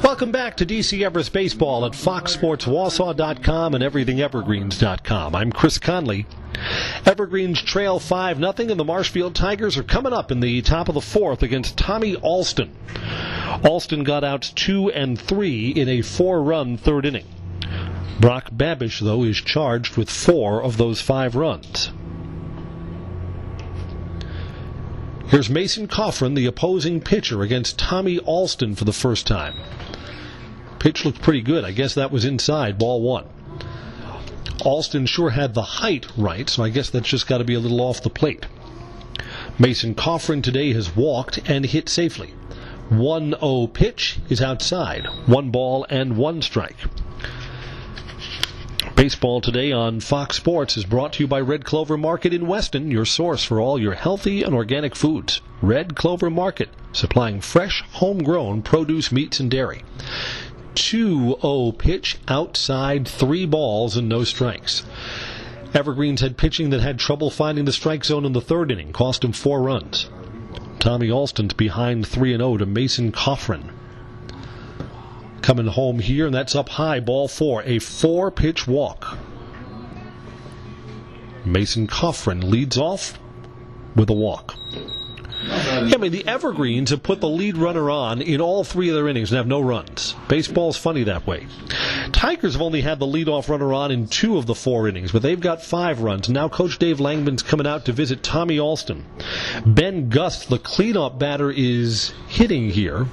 Welcome back to DC Everest Baseball at FoxSportsWausau.com and EverythingEvergreens.com. I'm Chris Conley. Evergreens trail 5-0, and the Marshfield Tigers are coming up in the top of the fourth against Tommy Alston. Alston got out 2 and 3 in a 4-run third inning. Brock Babish, though, is charged with 4 of those 5 runs. Here's Mason Coffrin, the opposing pitcher, against Tommy Alston for the first time. Pitch looked pretty good. I guess that was inside, ball 1. Alston sure had the height right, so I guess that's just got to be a little off the plate. Mason Coffrin today has walked and hit safely. 1-0 pitch is outside. 1 ball and 1 strike. Baseball today on Fox Sports is brought to you by Red Clover Market in Weston, your source for all your healthy and organic foods. Red Clover Market, supplying fresh, homegrown produce, meats, and dairy. 2-0 pitch outside, 3 balls and no strikes. Evergreens had pitching that had trouble finding the strike zone in the third inning, cost him 4 runs. Tommy Alston's behind 3-0 to Mason Coffrin. Coming home here, and that's up high, ball 4, a 4-pitch walk. Mason Coffrin leads off with a walk. I mean, the Evergreens have put the lead runner on in all 3 of their innings and have no runs. Baseball's funny that way. Tigers have only had the leadoff runner on in 2 of the 4 innings, but they've got 5 runs. Now Coach Dave Langman's coming out to visit Tommy Alston. Ben Gust, the cleanup batter, is hitting here.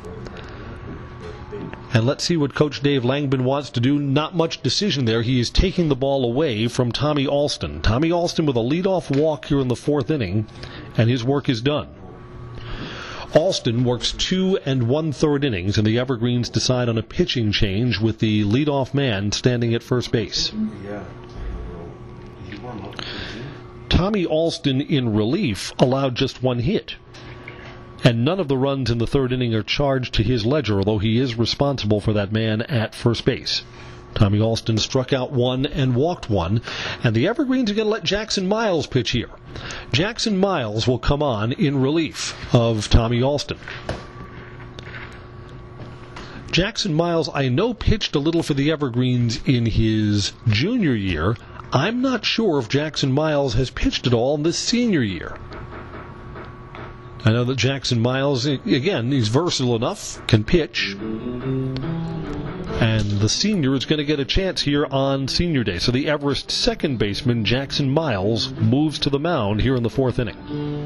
And let's see what Coach Dave Langman wants to do. Not much decision there. He is taking the ball away from Tommy Alston. Tommy Alston with a leadoff walk here in the 4th inning, and his work is done. Alston works 2 1/3 innings, and the Evergreens decide on a pitching change with the leadoff man standing at first base. Tommy Alston in relief allowed just 1 hit. And none of the runs in the 3rd inning are charged to his ledger, although he is responsible for that man at first base. Tommy Alston struck out 1 and walked 1, and the Evergreens are going to let Jackson Miles pitch here. Jackson Miles will come on in relief of Tommy Alston. Jackson Miles, I know, pitched a little for the Evergreens in his junior year. I'm not sure if Jackson Miles has pitched at all in this senior year. I know that Jackson Miles, again, he's versatile enough, can pitch. And the senior is going to get a chance here on senior day. So the Everest second baseman, Jackson Miles, moves to the mound here in the 4th inning.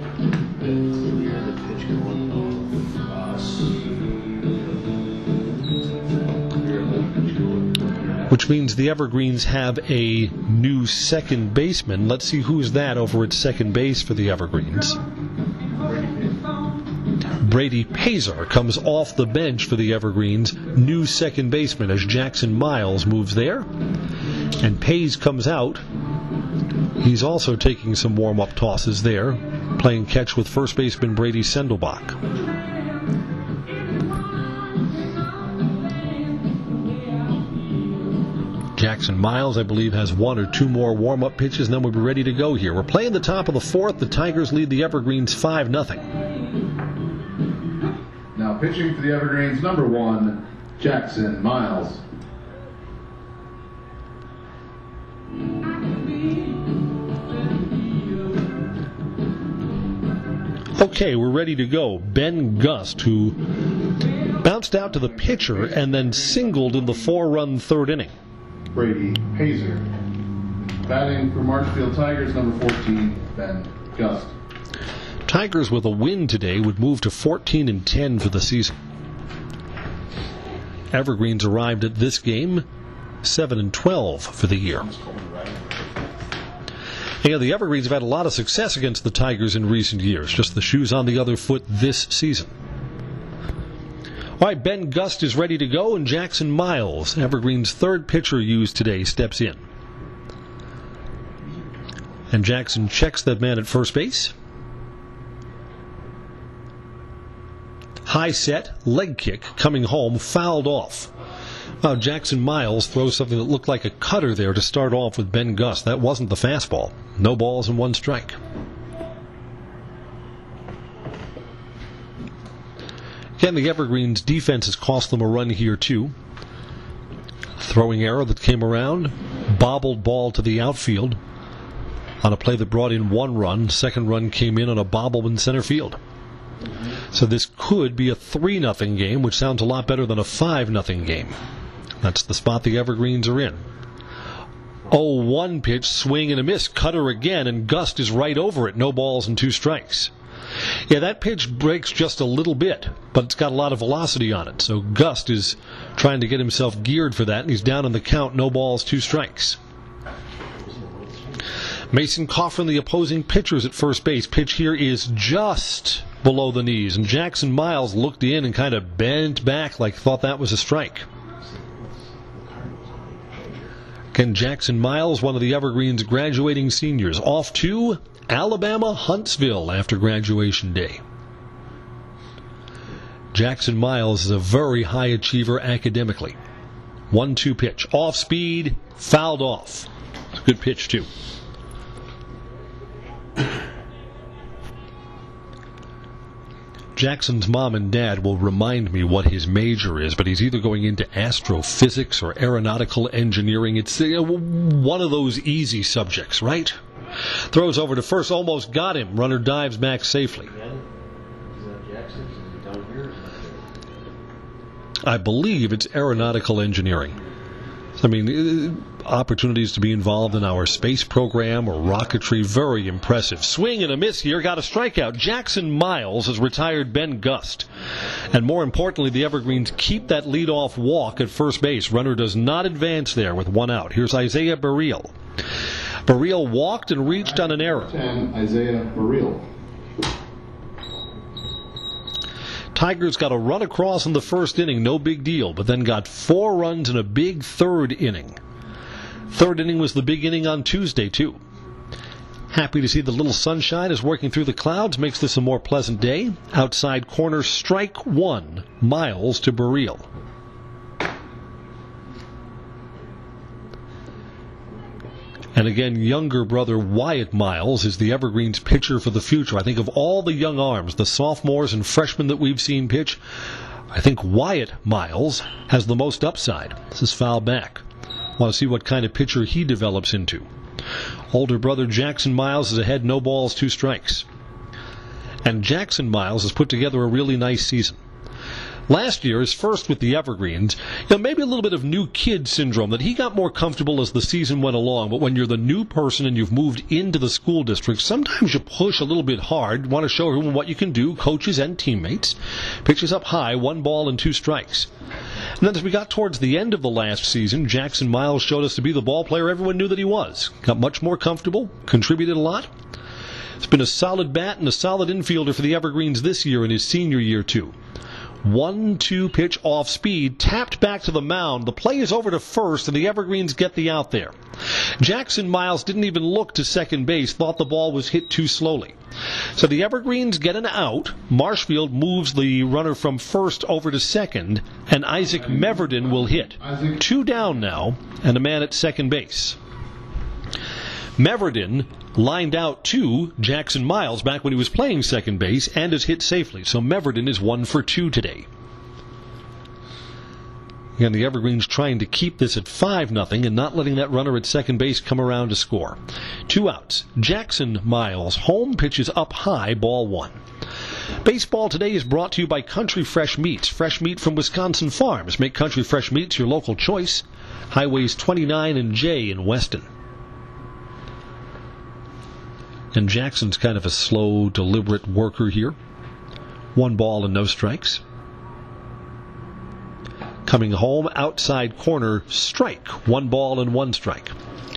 Which means the Evergreens have a new second baseman. Let's see who's that over at second base for the Evergreens. Brady Pazer comes off the bench for the Evergreens, new second baseman, as Jackson Miles moves there. And Paze comes out. He's also taking some warm-up tosses there, playing catch with first baseman Brady Sendelbach. Jackson Miles, I believe, has 1 or 2 more warm-up pitches, and then we'll be ready to go here. We're playing the top of the 4th. The Tigers lead the Evergreens 5-0. Now pitching for the Evergreens, number 1, Jackson Miles. Okay, we're ready to go. Ben Gust, who bounced out to the pitcher and then singled in the 4-run 3rd inning. Brady Pazer. Batting for Marshfield Tigers, number 14, Ben Gust. Tigers with a win today would move to 14-10 for the season. Evergreens arrived at this game 7-12 for the year. You know, the Evergreens have had a lot of success against the Tigers in recent years. Just the shoes on the other foot this season. All right, Ben Gust is ready to go, and Jackson Miles, Evergreen's 3rd pitcher used today, steps in. And Jackson checks that man at first base. High set, leg kick, coming home, fouled off. Jackson Miles throws something that looked like a cutter there to start off with Ben Gust. That wasn't the fastball. No balls and 1 strike. Again, the Evergreens defense has cost them a run here too. Throwing error that came around, bobbled ball to the outfield on a play that brought in 1 run. Second run came in on a bobble in center field. So this could be a 3-0 game, which sounds a lot better than a 5-0 game. That's the spot the Evergreens are in. 0-1 pitch, swing and a miss. Cutter again, and Gust is right over it. No balls and 2 strikes. Yeah, that pitch breaks just a little bit, but it's got a lot of velocity on it. So Gust is trying to get himself geared for that, and he's down on the count. No balls, 2 strikes. Mason Coffin, the opposing pitchers at first base. Pitch here is just below the knees, and Jackson Miles looked in and kind of bent back like thought that was a strike. Again, Jackson Miles, one of the Evergreens' graduating seniors, off to Alabama Huntsville after graduation day. Jackson Miles is a very high achiever academically. 1-2 pitch, off speed, fouled off. It's a good pitch too. Jackson's mom and dad will remind me what his major is, but he's either going into astrophysics or aeronautical engineering. It's one of those easy subjects, right? Throws over to first, almost got him. Runner dives back safely. I believe it's aeronautical engineering. I mean, opportunities to be involved in our space program or rocketry, very impressive. Swing and a miss here, got a strikeout. Jackson Miles has retired Ben Gust. And more importantly, the Evergreens keep that leadoff walk at first base. Runner does not advance there with 1 out. Here's Isaiah Burriel. Burriel walked and reached on an error. 10, Isaiah Burriel. Tigers got a run across in the first inning, no big deal, but then got 4 runs in a big third inning. Third inning was the big inning on Tuesday, too. Happy to see the little sunshine is working through the clouds, makes this a more pleasant day. Outside corner, strike 1, Miles to Burriel. And again, younger brother Wyatt Miles is the Evergreens pitcher for the future. I think of all the young arms, the sophomores and freshmen that we've seen pitch, I think Wyatt Miles has the most upside. This is foul back. Want to see what kind of pitcher he develops into. Older brother Jackson Miles is ahead, no balls, 2 strikes. And Jackson Miles has put together a really nice season. Last year, his first with the Evergreens, maybe a little bit of new kid syndrome, that he got more comfortable as the season went along. But when you're the new person and you've moved into the school district, sometimes you push a little bit hard, want to show everyone what you can do, coaches and teammates. Pitches up high, 1 ball and 2 strikes. And then as we got towards the end of the last season, Jackson Miles showed us to be the ball player everyone knew that he was. Got much more comfortable, contributed a lot. It's been a solid bat and a solid infielder for the Evergreens this year in his senior year, too. 1-2 pitch off speed, tapped back to the mound. The play is over to first, and the Evergreens get the out there. Jackson Miles didn't even look to second base, thought the ball was hit too slowly. So the Evergreens get an out. Marshfield moves the runner from first over to second, and Isaac Meverden will hit. 2 down now, and a man at second base. Meverden lined out to Jackson Miles back when he was playing second base and has hit safely. So Meverden is 1 for 2 today. And the Evergreens trying to keep this at 5-0 and not letting that runner at second base come around to score. 2 outs. Jackson Miles home, pitches up high, ball 1. Baseball today is brought to you by Country Fresh Meats. Fresh meat from Wisconsin farms. Make Country Fresh Meats your local choice. Highways 29 and J in Weston. And Jackson's kind of a slow, deliberate worker here. 1 ball and no strikes. Coming home, outside corner, strike. 1 ball and 1 strike.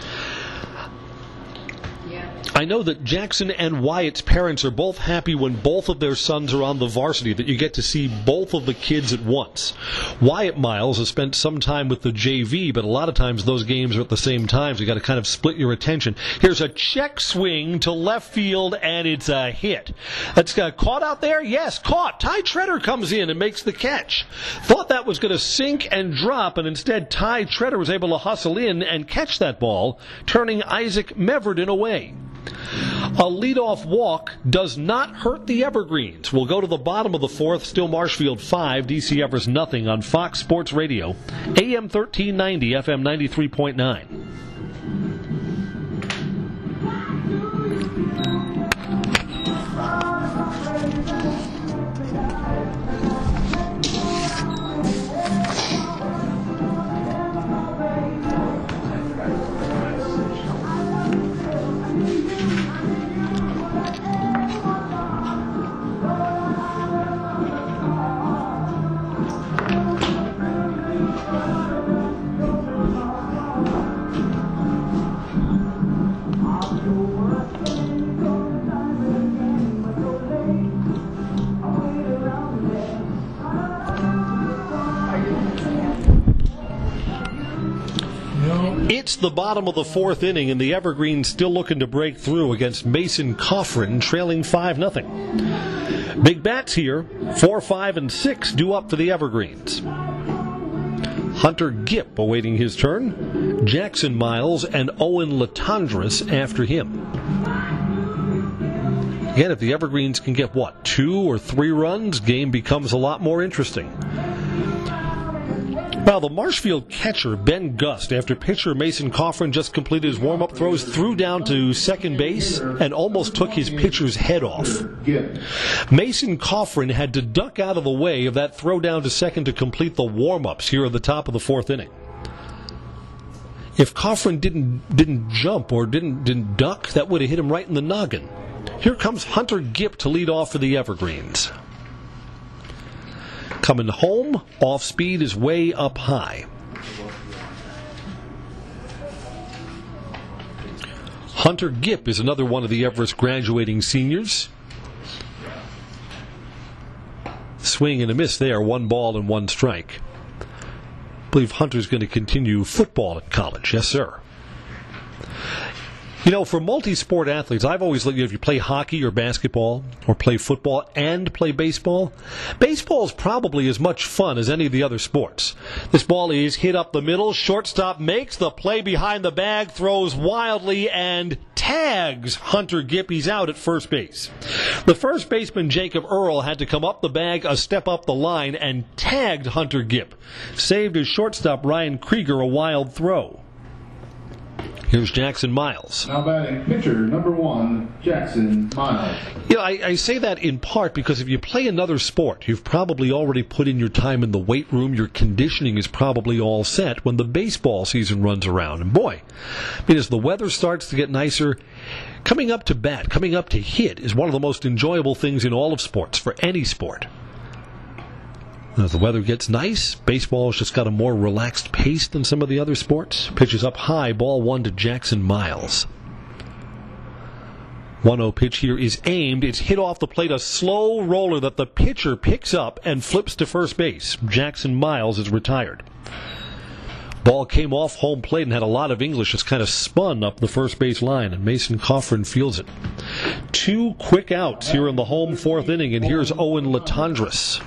I know that Jackson and Wyatt's parents are both happy when both of their sons are on the varsity, that you get to see both of the kids at once. Wyatt Miles has spent some time with the JV, but a lot of times those games are at the same time, so you got to kind of split your attention. Here's a check swing to left field, and it's a hit. That's caught out there? Yes, caught. Ty Treader comes in and makes the catch. Thought that was going to sink and drop, and instead Ty Treader was able to hustle in and catch that ball, turning Isaac Meverden away. A leadoff walk does not hurt the Evergreens. We'll go to the bottom of the fourth. Still Marshfield 5, DC Evers nothing on Fox Sports Radio, AM 1390, FM 93.9. It's the bottom of the fourth inning, and the Evergreens still looking to break through against Mason Coffrin, trailing 5-0. Big bats here, 4, 5, and 6 due up for the Evergreens. Hunter Gipp awaiting his turn. Jackson Miles and Owen Latondras after him. Again, if the Evergreens can get, 2 or 3 runs, game becomes a lot more interesting. Well, the Marshfield catcher, Ben Gust, after pitcher Mason Coffrin just completed his warm-up throws, threw down to second base and almost took his pitcher's head off. Mason Coffrin had to duck out of the way of that throw down to second to complete the warm-ups here at the top of the fourth inning. If Coffrin didn't jump or didn't duck, that would have hit him right in the noggin. Here comes Hunter Gipp to lead off for the Evergreens. Coming home, off speed is way up high. Hunter Gipp is another one of the Everest graduating seniors. Swing and a miss there, 1 ball and 1 strike. I believe Hunter's going to continue football at college. Yes, sir. You know, for multi-sport athletes, I've always looked, if you play hockey or basketball or play football and play baseball, baseball is probably as much fun as any of the other sports. This ball is hit up the middle, shortstop makes the play behind the bag, throws wildly, and tags Hunter Gipp. He's out at first base. The first baseman, Jacob Earl, had to come up the bag, a step up the line, and tagged Hunter Gipp. Saved his shortstop, Ryan Krieger, a wild throw. Here's Jackson Miles. Now batting pitcher number 1, Jackson Miles. You know, I say that in part because if you play another sport, you've probably already put in your time in the weight room. Your conditioning is probably all set when the baseball season runs around. And boy, I mean, as the weather starts to get nicer, coming up to bat, coming up to hit is one of the most enjoyable things in all of sports, for any sport. As the weather gets nice, baseball has just got a more relaxed pace than some of the other sports. Pitches up high, ball 1 to Jackson Miles. 1-0 pitch here is aimed. It's hit off the plate, a slow roller that the pitcher picks up and flips to first base. Jackson Miles is retired. Ball came off home plate and had a lot of English. It's kind of spun up the first base line, and Mason Coffrin fields it. 2 quick outs here in the home fourth inning, and here's Owen Latondras.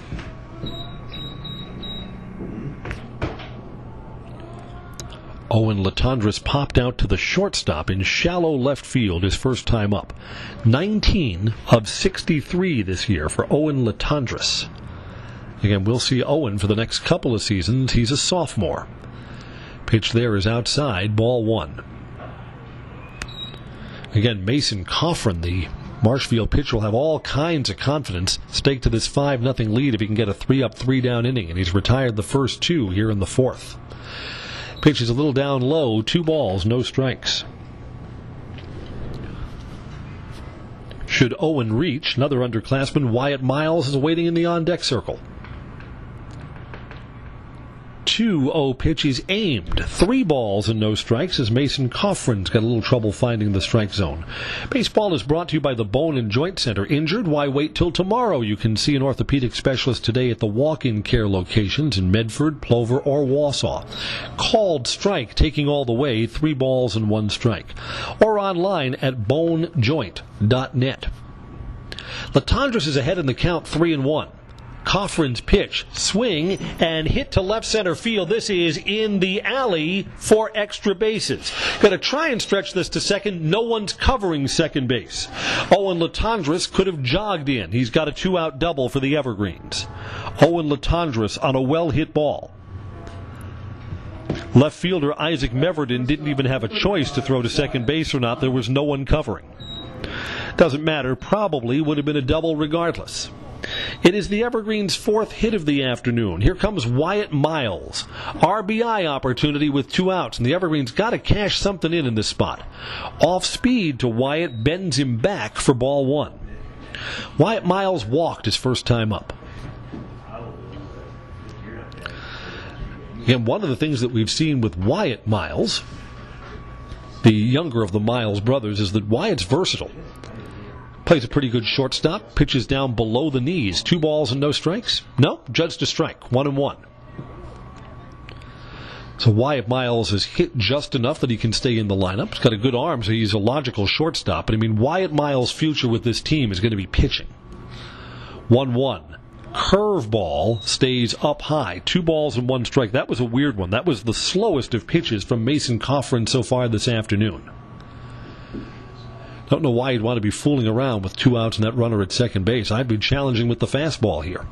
Owen Latondras popped out to the shortstop in shallow left field his first time up. 19 of 63 this year for Owen Latondras. Again, we'll see Owen for the next couple of seasons. He's a sophomore. Pitch there is outside, ball 1. Again, Mason Coffrin, the Marshfield pitcher, will have all kinds of confidence staked to this 5-0 lead if he can get a 3-up, 3-down inning, and he's retired the first 2 here in the fourth. Pitch is a little down low, 2 balls, no strikes. Should Owen reach, another underclassman, Wyatt Miles, is waiting in the on-deck circle. 2-0 pitch is aimed. 3 balls and no strikes as Mason Coffrin's got a little trouble finding the strike zone. Baseball is brought to you by the Bone and Joint Center. Injured? Why wait till tomorrow? You can see an orthopedic specialist today at the walk-in care locations in Medford, Plover, or Wausau. Called strike, taking all the way, 3 balls and 1 strike. Or online at bonejoint.net. Latondras is ahead in the count 3-1. Coffrin's pitch, swing, and hit to left center field. This is in the alley for extra bases. Got to try and stretch this to second. No one's covering second base. Owen Latendresse could have jogged in. He's got a 2-out double for the Evergreens. Owen Latendresse on a well-hit ball. Left fielder Isaac Meverden didn't even have a choice to throw to second base or not. There was no one covering. Doesn't matter. Probably would have been a double regardless. It is the Evergreens' 4th hit of the afternoon. Here comes Wyatt Miles. RBI opportunity with 2 outs, and the Evergreens got to cash something in this spot. Off speed to Wyatt, bends him back for ball 1. Wyatt Miles walked his first time up. And one of the things that we've seen with Wyatt Miles, the younger of the Miles brothers, is that Wyatt's versatile. Plays a pretty good shortstop, pitches down below the knees. 2 balls and no strikes? No, judged a strike, 1-1. So Wyatt Miles has hit just enough that he can stay in the lineup. He's got a good arm, so he's a logical shortstop. But I mean, Wyatt Miles' future with this team is going to be pitching. 1-1. Curveball stays up high. 2 balls and 1 strike. That was a weird one. That was the slowest of pitches from Mason Coffrin so far this afternoon. Don't know why you'd want to be fooling around with 2 outs and that runner at second base. I'd be challenging with the fastball here.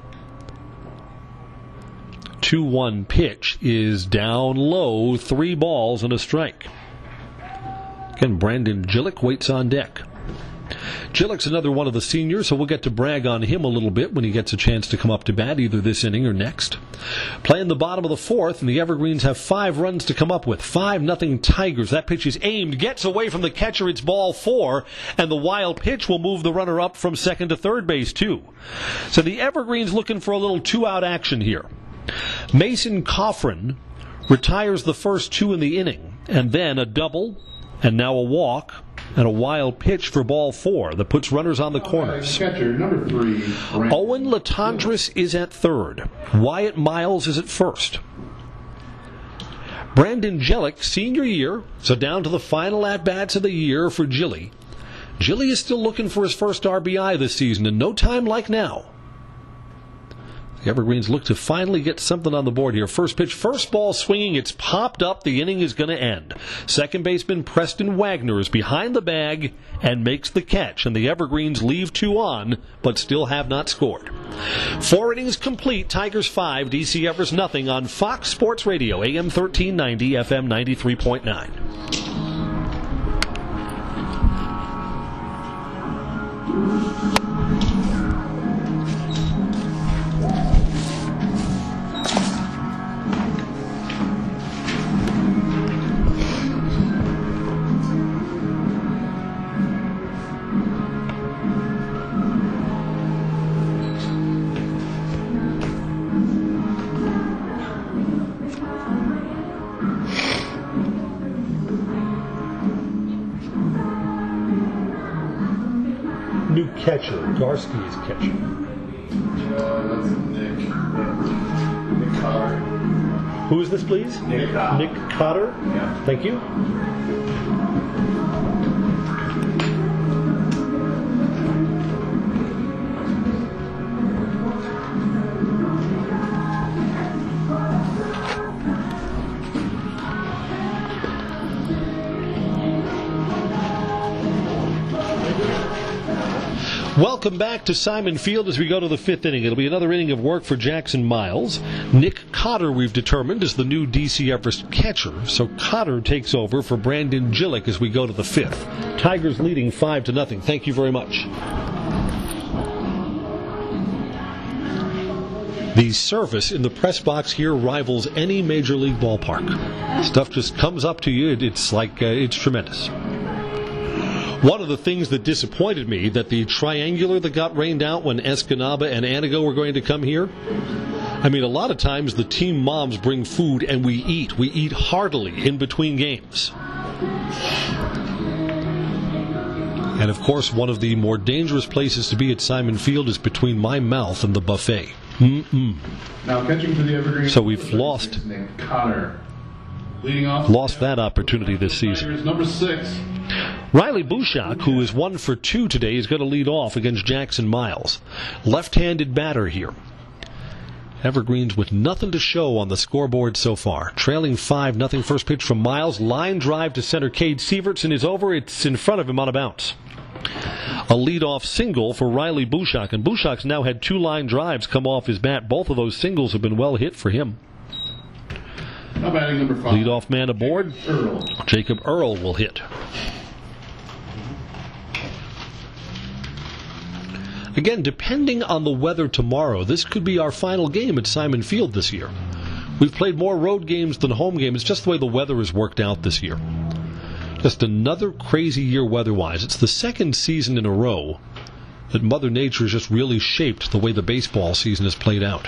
2-1 pitch is down low, 3 balls and a strike. Again, Brandon Gillick waits on deck. Gillick's another one of the seniors, so we'll get to brag on him a little bit when he gets a chance to come up to bat, either this inning or next. Playing the bottom of the 4th, and the Evergreens have 5 runs to come up with. 5-0 Tigers. That pitch is aimed, gets away from the catcher. It's ball 4, and the wild pitch will move the runner up from second to third base, too. So the Evergreens looking for a little 2-out action here. Mason Coffrin retires the first 2 in the inning, and then a double, and now a walk, and a wild pitch for ball 4 that puts runners on the corners. Catcher, number 3. Owen Latendresse is at third. Wyatt Miles is at first. Brandon Gillick, senior year, so down to the final at-bats of the year for Gilly. Gilly is still looking for his first RBI this season, and no time like now. The Evergreens look to finally get something on the board here. First pitch, first ball swinging. It's popped up. The inning is going to end. Second baseman Preston Wagner is behind the bag and makes the catch. And the Evergreens leave 2 on, but still have not scored. 4 innings complete. Tigers 5, DC Evers nothing on Fox Sports Radio, AM 1390, FM 93.9. New catcher. Garski is catcher. That's Nick. Nick Cotter. Who is this, please? Nick Cotter. Nick Cotter? Yeah. Thank you. Welcome back to Simon Field as we go to the 5th inning. It'll be another inning of work for Jackson Miles. Nick Cotter, we've determined, is the new DC Everest catcher. So Cotter takes over for Brandon Gillick as we go to the 5th. Tigers leading 5-0. Thank you very much. The service in the press box here rivals any major league ballpark. Stuff just comes up to you. It's like, it's tremendous. One of the things that disappointed me, that the triangular that got rained out when Escanaba and Anago were going to come here, I mean, a lot of times the team moms bring food and we eat. We eat heartily in between games. And, of course, one of the more dangerous places to be at Simon Field is between my mouth and the buffet. Now catching for the Evergreen. So we've lost Cotter. Leading off. Lost that opportunity this season. Number 6. Riley Bushak, who is 1 for 2 today, is going to lead off against Jackson Miles. Left-handed batter here. Evergreens with nothing to show on the scoreboard so far. Trailing 5-0. First pitch from Miles. Line drive to center. Cade Sievertson is over. It's in front of him on a bounce. A leadoff single for Riley Bushak. And Bushak's now had 2 line drives come off his bat. Both of those singles have been well hit for him. Now batting number 5. Leadoff man aboard. Jacob Earl will hit. Again, depending on the weather tomorrow, this could be our final game at Simon Field this year. We've played more road games than home games. It's just the way the weather has worked out this year. Just another crazy year weather-wise. It's the second season in a row that Mother Nature has just really shaped the way the baseball season has played out.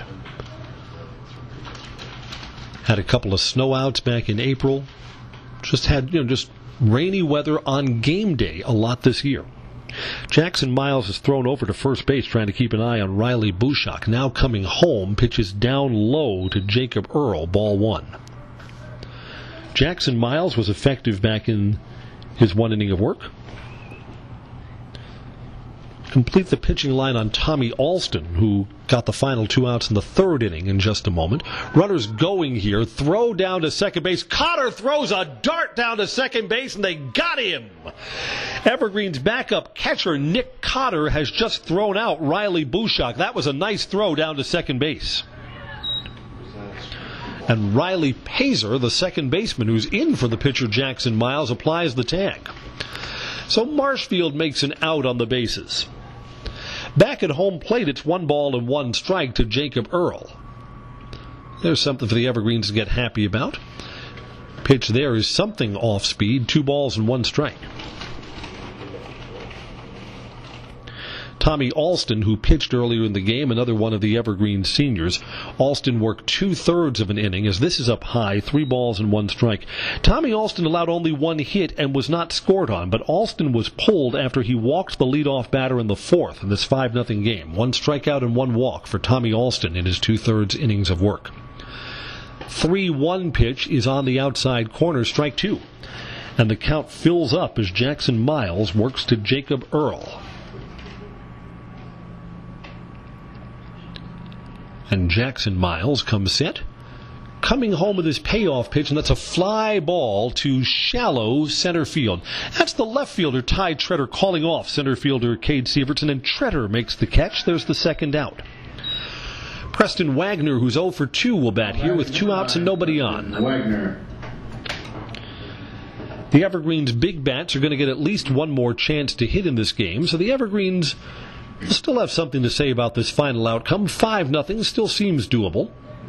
Had a couple of snowouts back in April. Just had, just rainy weather on game day a lot this year. Jackson Miles is thrown over to first base trying to keep an eye on Riley Bushak. Now coming home, pitches down low to Jacob Earl, ball 1. Jackson Miles was effective back in his 1 inning of work. Complete the pitching line on Tommy Alston, who got the final 2 outs in the 3rd inning in just a moment. Runners going here. Throw down to second base. Cotter throws a dart down to second base, and they got him. Evergreen's backup catcher, Nick Cotter, has just thrown out Riley Bushak. That was a nice throw down to second base. And Riley Pazer, the second baseman who's in for the pitcher Jackson Miles, applies the tag. So Marshfield makes an out on the bases. Back at home plate, it's 1 ball and 1 strike to Jacob Earl. There's something for the Evergreens to get happy about. Pitch there is something off speed, 2 balls and 1 strike. Tommy Alston, who pitched earlier in the game, another one of the Evergreen seniors. Alston worked 2/3 of an inning as this is up high, 3 balls and 1 strike. Tommy Alston allowed only 1 hit and was not scored on, but Alston was pulled after he walked the leadoff batter in the 4th in this 5-0 game. 1 strikeout and 1 walk for Tommy Alston in his 2/3 innings of work. 3-1 pitch is on the outside corner, strike 2. And the count fills up as Jackson Miles works to Jacob Earl. And Jackson Miles comes set, coming home with his payoff pitch, and that's a fly ball to shallow center field. That's the left fielder, Ty Tretter, calling off center fielder Cade Sievertson, and Tretter makes the catch. There's the second out. Preston Wagner, who's 0 for 2, will bat here with 2 outs and nobody on. Wagner. The Evergreens' big bats are going to get at least 1 more chance to hit in this game, so the Evergreens still have something to say about this final outcome. 5-0 still seems doable.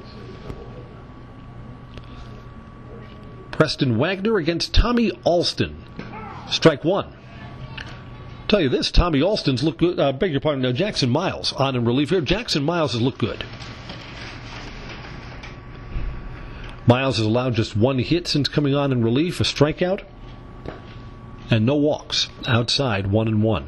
Preston Wagner against Tommy Alston. Strike 1. Tell you this, Tommy Alston's looked good. Beg your pardon, Jackson Miles on in relief here. Jackson Miles has looked good. Miles has allowed just 1 hit since coming on in relief, a strikeout, and no walks. Outside, 1-1.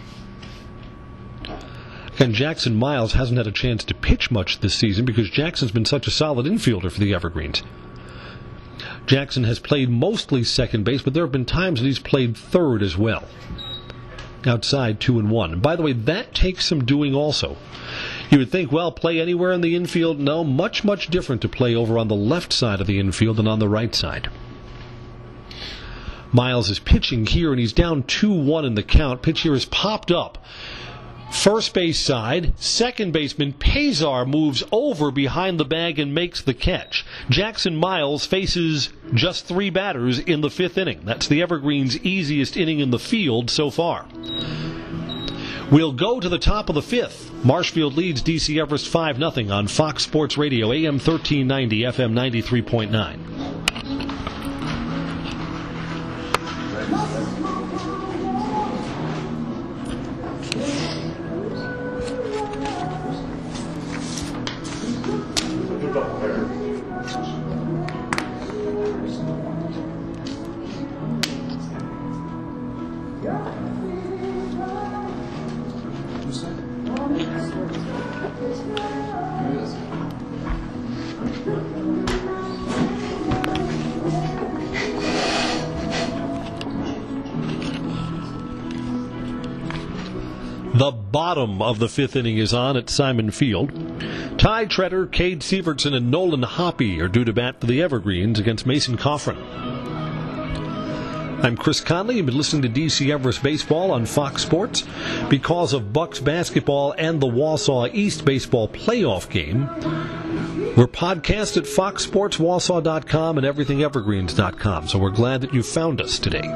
And Jackson Miles hasn't had a chance to pitch much this season because Jackson's been such a solid infielder for the Evergreens. Jackson has played mostly second base, but there have been times that he's played third as well. Outside, 2-1. And by the way, that takes some doing also. You would think, well, play anywhere in the infield. No, much, much different to play over on the left side of the infield than on the right side. Miles is pitching here, and he's down 2-1 in the count. Pitch here is popped up. First base side, second baseman Pazar moves over behind the bag and makes the catch. Jackson Miles faces just 3 batters in the 5th inning. That's the Evergreens' easiest inning in the field so far. We'll go to the top of the 5th. Marshfield leads DC Everest 5-0 on Fox Sports Radio, AM 1390, FM 93.9. The bottom of the fifth inning is on at Simon Field. Ty Tretter, Cade Sievertson, and Nolan Hoppe are due to bat for the Evergreens against Mason Coffrin. I'm Chris Conley. You've been listening to DC Everest Baseball on Fox Sports. Because of Bucks basketball and the Wausau East baseball playoff game, we're podcast at foxsportswausau.com and everythingevergreens.com. So we're glad that you found us today.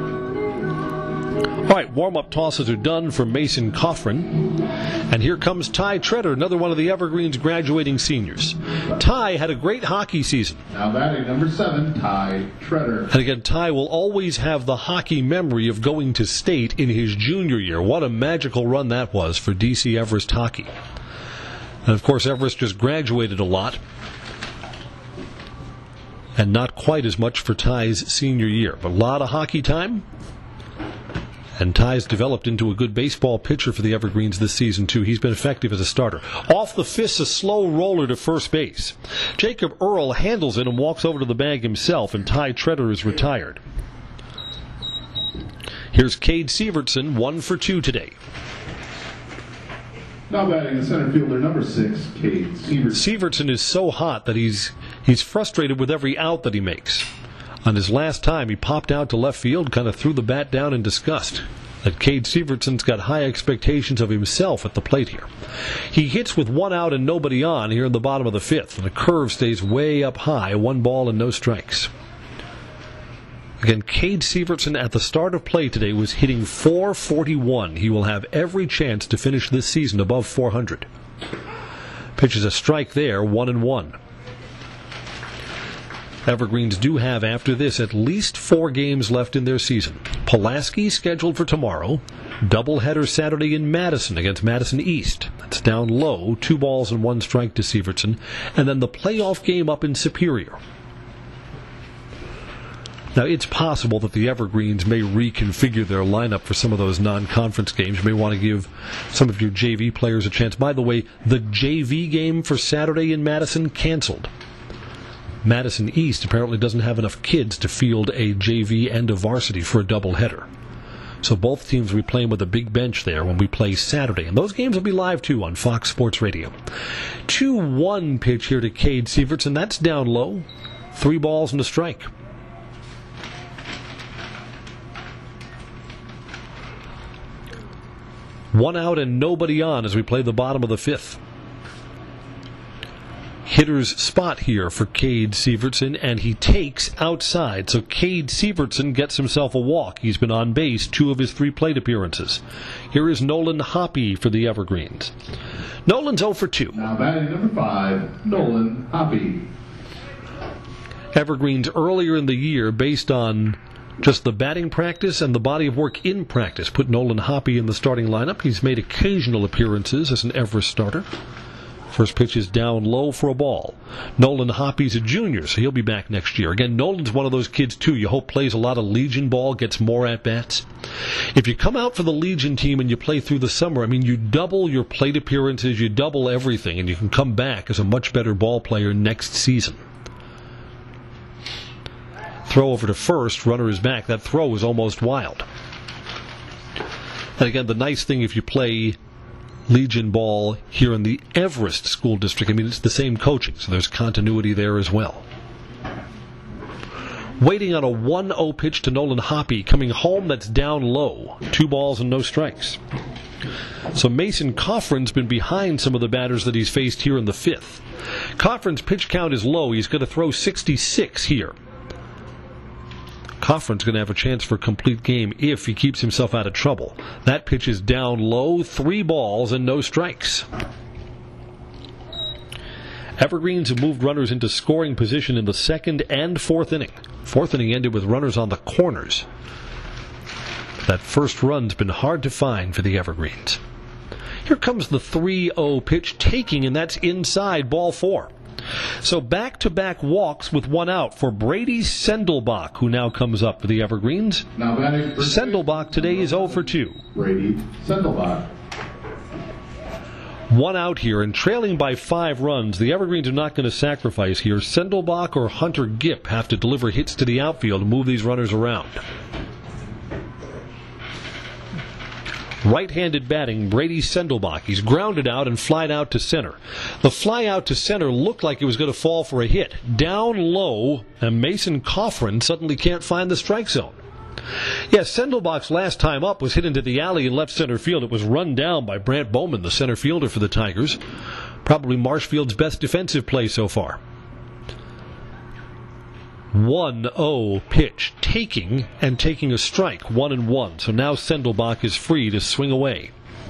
All right, warm-up tosses are done for Mason Coffrin. And here comes Ty Tretter, another one of the Evergreens graduating seniors. Ty had a great hockey season. Now batting number 7, Ty Tretter. And again, Ty will always have the hockey memory of going to state in his junior year. What a magical run that was for DC Everest hockey. And of course, Everest just graduated a lot. And not quite as much for Ty's senior year. But a lot of hockey time. And Ty's developed into a good baseball pitcher for the Evergreens this season, too. He's been effective as a starter. Off the fist, a slow roller to first base. Jacob Earl handles it and walks over to the bag himself, and Ty Tretter is retired. Here's Cade Sievertson, 1 for 2 today. Now batting the center fielder, number 6, Cade Sievertson. Sievertson is so hot that he's frustrated with every out that he makes. On his last time, he popped out to left field, kind of threw the bat down in disgust. That Cade Sievertson's got high expectations of himself at the plate here. He hits with 1 out and nobody on here in the bottom of the 5th, and the curve stays way up high, 1 ball and no strikes. Again, Cade Sievertson at the start of play today was hitting .441. He will have every chance to finish this season above .400. Pitches a strike there, 1-1. Evergreens do have, after this, at least 4 games left in their season. Pulaski scheduled for tomorrow. Doubleheader Saturday in Madison against Madison East. That's down low, 2 balls and 1 strike to Sievertson. And then the playoff game up in Superior. Now, it's possible that the Evergreens may reconfigure their lineup for some of those non-conference games. You may want to give some of your JV players a chance. By the way, the JV game for Saturday in Madison canceled. Madison East apparently doesn't have enough kids to field a JV and a varsity for a doubleheader. So both teams will be playing with a big bench there when we play Saturday. And those games will be live, too, on Fox Sports Radio. 2-1 pitch here to Cade Sievertson. That's down low. 3 balls and a strike. One out and nobody on as we play the bottom of the 5th. Hitter's spot here for Cade Sievertson, and he takes outside. So Cade Sievertson gets himself a walk. He's been on base 2 of his 3 plate appearances. Here is Nolan Hoppe for the Evergreens. Nolan's 0 for 2. Now batting number 5, Nolan Hoppe. Evergreens earlier in the year, based on just the batting practice and the body of work in practice, put Nolan Hoppe in the starting lineup. He's made occasional appearances as an Everest starter. First pitch is down low for a ball. Nolan Hoppe's a junior, so he'll be back next year. Again, Nolan's one of those kids, too, you hope plays a lot of Legion ball, gets more at-bats. If you come out for the Legion team and you play through the summer, I mean, you double your plate appearances, you double everything, and you can come back as a much better ball player next season. Throw over to first, runner is back. That throw is almost wild. And again, the nice thing if you play Legion ball here in the Everest School District, I mean, it's the same coaching, so there's continuity there as well. Waiting on a 1-0 pitch to Nolan Hoppe, coming home, that's down low. 2 balls and no strikes. So Mason Coffrin's been behind some of the batters that he's faced here in the 5th. Coffrin's pitch count is low. He's going to throw 66 here. Coffrin's going to have a chance for a complete game if he keeps himself out of trouble. That pitch is down low, 3 balls and no strikes. Evergreens have moved runners into scoring position in the 2nd and 4th inning. 4th inning ended with runners on the corners. That first run's been hard to find for the Evergreens. Here comes the 3-0 pitch taking, and that's inside, ball 4. So back-to-back walks with 1 out for Brady Sendelbach, who now comes up for the Evergreens. Now batting for Sendelbach today is 0 for 2. Brady Sendelbach. 1 out here, and trailing by 5 runs. The Evergreens are not going to sacrifice here. Sendelbach or Hunter Gipp have to deliver hits to the outfield and move these runners around. Right-handed batting, Brady Sendelbach. He's grounded out and flied out to center. The fly out to center looked like it was going to fall for a hit. Down low, and Mason Coffrin suddenly can't find the strike zone. Yes, Sendelbach's last time up was hit into the alley in left center field. It was run down by Brant Bowman, the center fielder for the Tigers. Probably Marshfield's best defensive play so far. 1-0 pitch, taking a strike, 1-1. So now Sendelbach is free to swing away.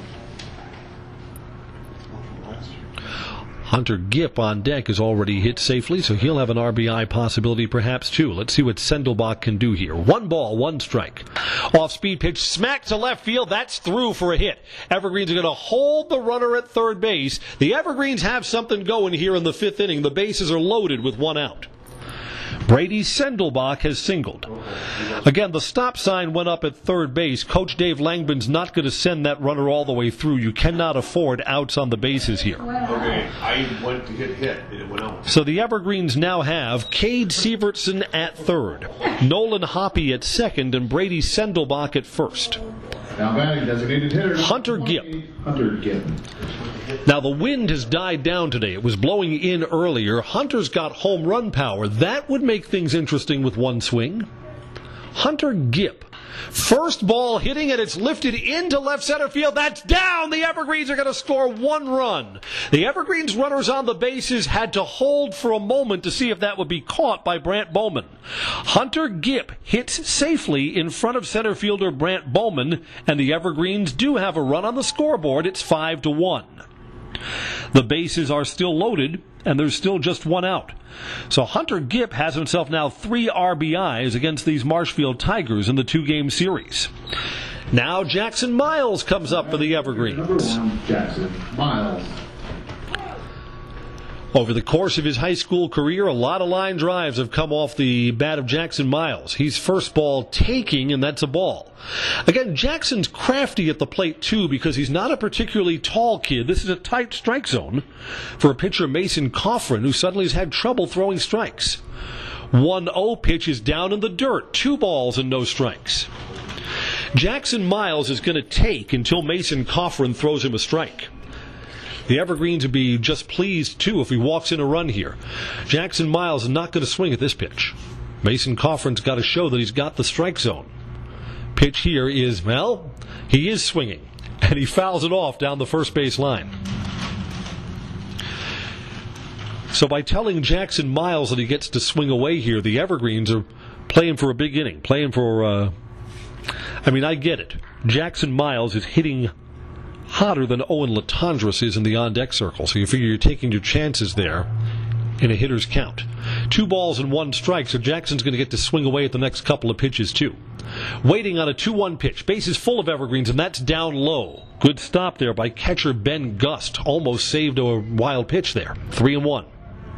Hunter Gipp on deck is already hit safely, so he'll have an RBI possibility perhaps too. Let's see what Sendelbach can do here. 1 ball, 1 strike. Off-speed pitch, smack to left field. That's through for a hit. Evergreens are going to hold the runner at third base. The Evergreens have something going here in the 5th inning. The bases are loaded with 1 out. Brady Sendelbach has singled. Again, the stop sign went up at third base. Coach Dave Langbin's not going to send that runner all the way through. You cannot afford outs on the bases here. Okay, I went to hit, and it went out. So the Evergreens now have Cade Sievertson at third, Nolan Hoppe at second, and Brady Sendelbach at first. Now batting, designated hitter, Hunter Gipp. Hunter Gipp. Now the wind has died down today. It was blowing in earlier. Hunter's got home run power. That would make things interesting with 1 swing. Hunter Gipp. First ball hitting, and it's lifted into left center field. That's down. The Evergreens are going to score 1 run. The Evergreens runners on the bases had to hold for a moment to see if that would be caught by Brant Bowman. Hunter Gipp hits safely in front of center fielder Brant Bowman, and the Evergreens do have a run on the scoreboard. It's 5-1. The bases are still loaded, and there's still just 1 out. So Hunter Gipp has himself now 3 RBIs against these Marshfield Tigers in the 2-game series. Now Jackson Miles comes up for the Evergreens. Number 1, Jackson Miles. Over the course of his high school career, a lot of line drives have come off the bat of Jackson Miles. He's first ball taking, and that's a ball. Again, Jackson's crafty at the plate, too, because he's not a particularly tall kid. This is a tight strike zone for a pitcher, Mason Coffrin, who suddenly has had trouble throwing strikes. 1-0 pitch is down in the dirt. 2 balls and no strikes. Jackson Miles is going to take until Mason Coffrin throws him a strike. The Evergreens would be just pleased, too, if he walks in a run here. Jackson Miles is not going to swing at this pitch. Mason Coffrin's got to show that he's got the strike zone. Pitch here is, well, he is swinging, and he fouls it off down the first base line. So by telling Jackson Miles that he gets to swing away here, the Evergreens are playing for a big inning, playing for, I get it. Jackson Miles is hitting hotter than Owen Latondras is in the on-deck circle, so you figure you're taking your chances there in a hitter's count. 2 balls and 1 strike, so Jackson's going to get to swing away at the next couple of pitches, too. Waiting on a 2-1 pitch. Bases full of Evergreens, and that's down low. Good stop there by catcher Ben Gust. Almost saved a wild pitch there. 3-1.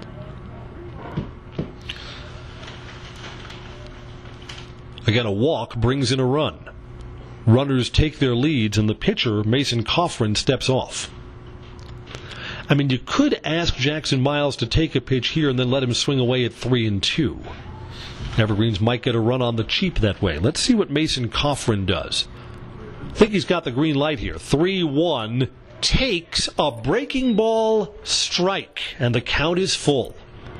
Again, a walk brings in a run. Runners take their leads, and the pitcher, Mason Coffrin, steps off. You could ask Jackson Miles to take a pitch here and then let him swing away at 3-2. Evergreens might get a run on the cheap that way. Let's see what Mason Coffrin does. I think he's got the green light here. 3-1, takes a breaking ball, strike, and the count is full.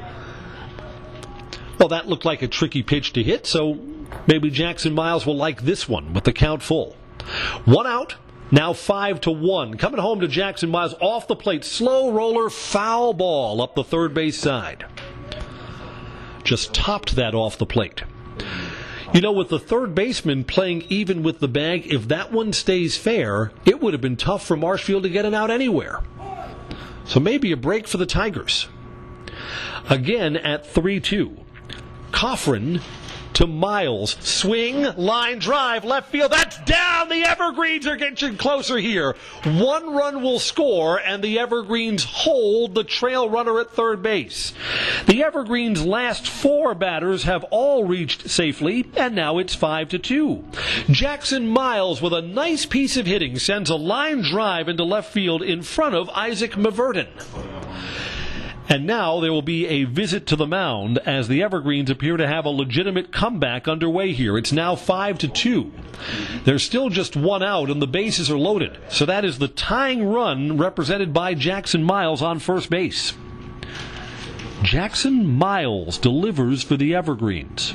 Well, that looked like a tricky pitch to hit, so maybe Jackson Miles will like this one with the count full. 1 out, now 5-1. Coming home to Jackson Miles off the plate. Slow roller, foul ball up the third base side. Just topped that off the plate. With the third baseman playing even with the bag, if that one stays fair, it would have been tough for Marshfield to get an out anywhere. So maybe a break for the Tigers. Again at 3-2. Coffrin to Miles. Swing, line drive, left field. That's down. The Evergreens are getting closer here. 1 run will score, and the Evergreens hold the trail runner at third base. The Evergreens' last 4 batters have all reached safely, and now it's 5-2. Jackson Miles, with a nice piece of hitting, sends a line drive into left field in front of Isaac Maverton. And now there will be a visit to the mound as the Evergreens appear to have a legitimate comeback underway here. It's now 5-2. There's still just one out and the bases are loaded. So that is the tying run represented by Jackson Miles on first base. Jackson Miles delivers for the Evergreens.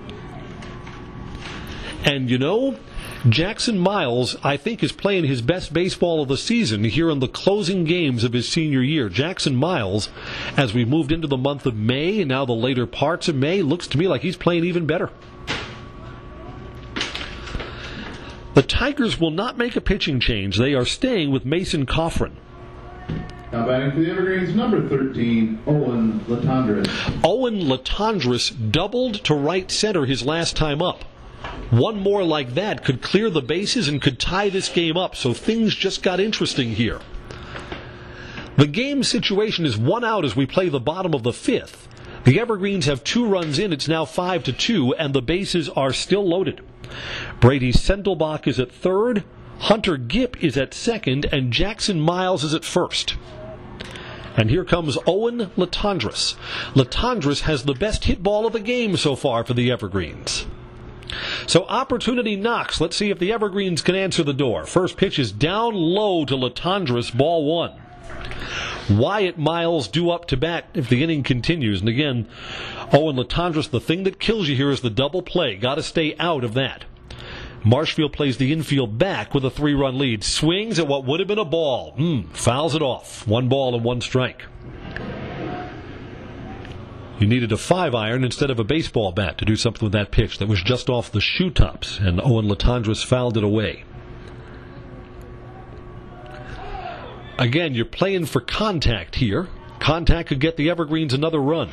And you know, Jackson Miles, I think, is playing his best baseball of the season here in the closing games of his senior year. Jackson Miles, as we moved into the month of May and now the later parts of May, looks to me like he's playing even better. The Tigers will not make a pitching change. They are staying with Mason Coffrin. Now batting for the Evergreens, number 13, Owen Latondras. Owen Latondras doubled to right center his last time up. One more like that could clear the bases and could tie this game up, so things just got interesting here. The game situation is one out as we play the bottom of the fifth. The Evergreens have 2 runs in. It's now 5-2, and the bases are still loaded. Brady Sendelbach is at third, Hunter Gipp is at second, and Jackson Miles is at first. And here comes Owen Latondras. Latondras has the best hit ball of the game so far for the Evergreens. So opportunity knocks. Let's see if the Evergreens can answer the door. First pitch is down low to Latondras, ball 1. Wyatt Miles due up to bat if the inning continues. And again, Owen Latondras, the thing that kills you here is the double play. Got to stay out of that. Marshfield plays the infield back with a 3-run lead. Swings at what would have been a ball. Fouls it off. 1 ball and 1 strike. You needed a 5-iron instead of a baseball bat to do something with that pitch that was just off the shoe tops, and Owen Latondras fouled it away. Again, you're playing for contact here. Contact could get the Evergreens another run.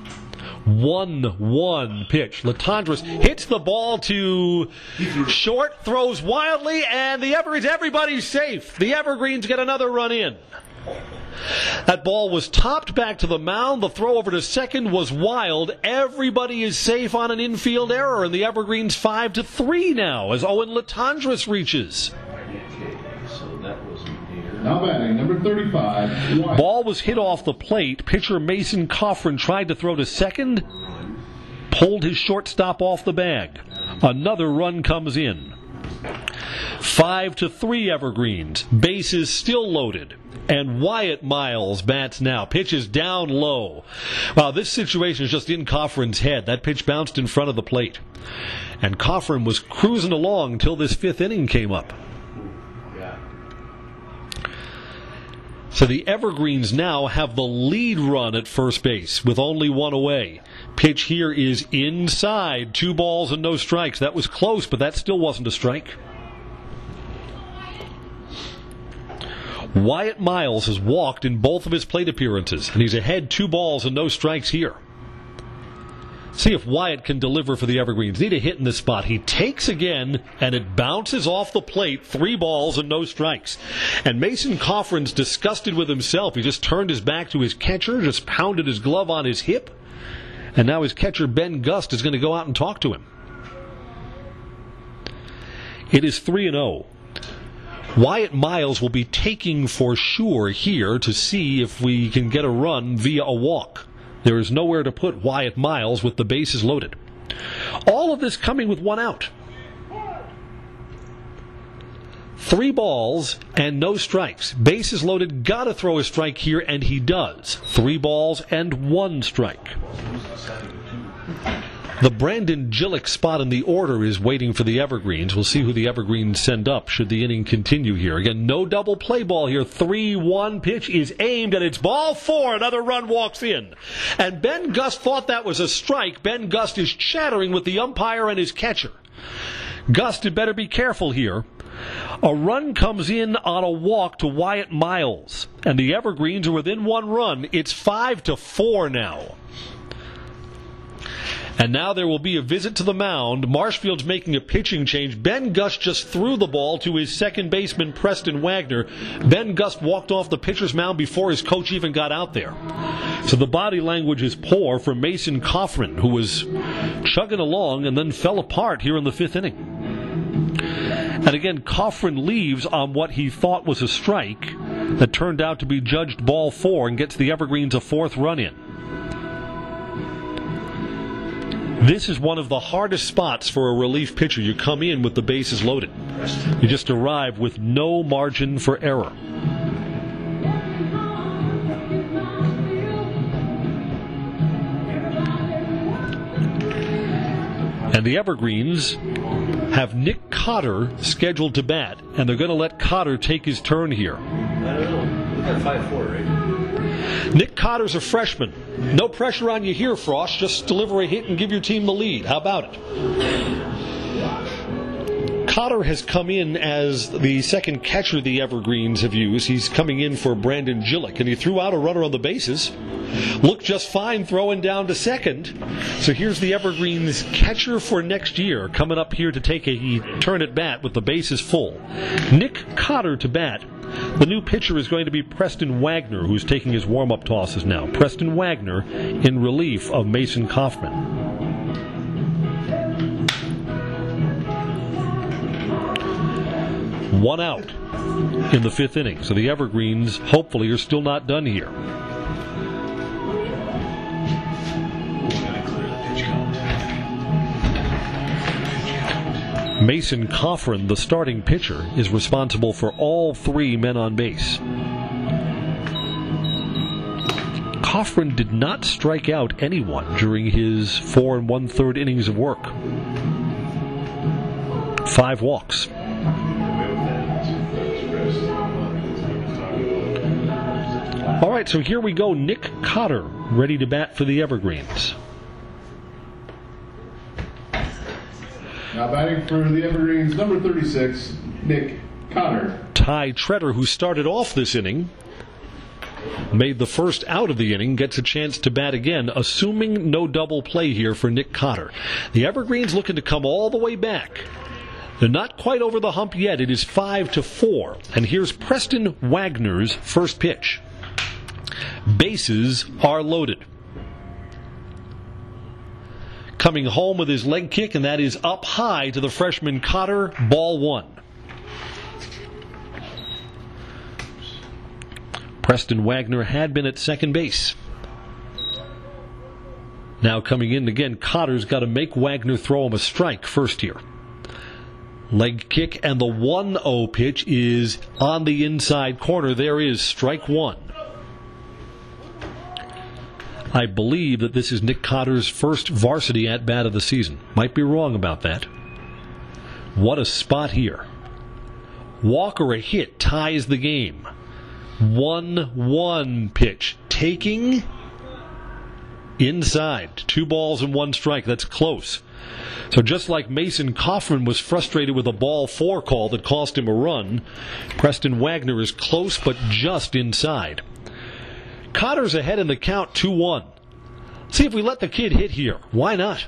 1-1 pitch. Latondras hits the ball to short, throws wildly, and the everybody's safe. The Evergreens get another run in. That ball was topped back to the mound. The throw over to second was wild. Everybody is safe on an infield error, and the Evergreens 5-3 now as Owen Latondras reaches. Now batting, number 35. Wyatt. Ball was hit off the plate. Pitcher Mason Coffrin tried to throw to second, pulled his shortstop off the bag. Another run comes in. 5-3 Evergreens. Bases still loaded. And Wyatt Miles bats now. Pitch is down low. Wow, this situation is just in Coffrin's head. That pitch bounced in front of the plate. And Coffrin was cruising along until this 5th inning came up. So the Evergreens now have the lead run at first base with only 1 away. Pitch here is inside. 2 balls and no strikes. That was close, but that still wasn't a strike. Wyatt Miles has walked in both of his plate appearances, and he's ahead 2 balls and no strikes here. See if Wyatt can deliver for the Evergreens. Need a hit in this spot. He takes again, and it bounces off the plate. 3 balls and no strikes. And Mason Coffrin's disgusted with himself. He just turned his back to his catcher, just pounded his glove on his hip, and now his catcher, Ben Gust, is going to go out and talk to him. It is 3-0. Wyatt Miles will be taking for sure here to see if we can get a run via a walk. There is nowhere to put Wyatt Miles with the bases loaded. All of this coming with 1 out. 3 balls and no strikes. Bases loaded, gotta throw a strike here, and he does. 3 balls and 1 strike. The Brandon Gillick spot in the order is waiting for the Evergreens. We'll see who the Evergreens send up should the inning continue here. Again, no double play ball here. 3-1 pitch is aimed, and it's ball 4. Another run walks in. And Ben Gust thought that was a strike. Ben Gust is chattering with the umpire and his catcher. Gust had better be careful here. A run comes in on a walk to Wyatt Miles, and the Evergreens are within 1 run. It's 5-4 now. And now there will be a visit to the mound. Marshfield's making a pitching change. Ben Gust just threw the ball to his second baseman, Preston Wagner. Ben Gust walked off the pitcher's mound before his coach even got out there. So the body language is poor from Mason Coffrin, who was chugging along and then fell apart here in the 5th inning. And again, Coffrin leaves on what he thought was a strike. that turned out to be judged ball 4 and gets the Evergreens a 4th run in. This is one of the hardest spots for a relief pitcher. You come in with the bases loaded. You just arrive with no margin for error. And the Evergreens have Nick Cotter scheduled to bat, and they're going to let Cotter take his turn here. I don't know. Look at 5-4, right? Nick Cotter's a freshman. No pressure on you here, Frost. Just deliver a hit and give your team the lead. How about it? Cotter has come in as the second catcher the Evergreens have used. He's coming in for Brandon Gillick, and he threw out a runner on the bases. Looked just fine throwing down to second. So here's the Evergreens catcher for next year coming up here to take a turn at bat with the bases full. Nick Cotter to bat. The new pitcher is going to be Preston Wagner, who's taking his warm-up tosses now. Preston Wagner in relief of Mason Kaufman. One out in the 5th inning. So the Evergreens hopefully are still not done here. Mason Kaufman, the starting pitcher, is responsible for all 3 men on base. Kaufman did not strike out anyone during his 4 1/3 innings of work. 5 walks. All right, so here we go. Nick Cotter ready to bat for the Evergreens. Now batting for the Evergreens, number 36, Nick Cotter. Ty Treader, who started off this inning, made the first out of the inning, gets a chance to bat again, assuming no double play here for Nick Cotter. The Evergreens looking to come all the way back. They're not quite over the hump yet. It is 5-4. And here's Preston Wagner's first pitch. Bases are loaded. Coming home with his leg kick, and that is up high to the freshman Cotter, ball 1. Preston Wagner had been at second base. Now coming in again, Cotter's got to make Wagner throw him a strike first here. Leg kick, and the 1-0 pitch is on the inside corner. There is strike 1. I believe that this is Nick Cotter's first varsity at-bat of the season. Might be wrong about that. What a spot here. Walk or a hit ties the game. 1-1 pitch. Taking inside. 2 balls and 1 strike. That's close. So just like Mason Kaufman was frustrated with a ball 4 call that cost him a run, Preston Wagner is close but just inside. Cotter's ahead in the count 2-1. See if we let the kid hit here. Why not?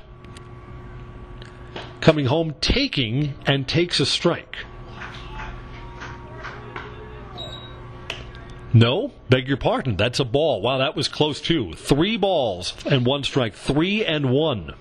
Coming home, taking, and takes a strike. No, beg your pardon. That's a ball. Wow, that was close too. 3 balls and 1 strike. 3-1.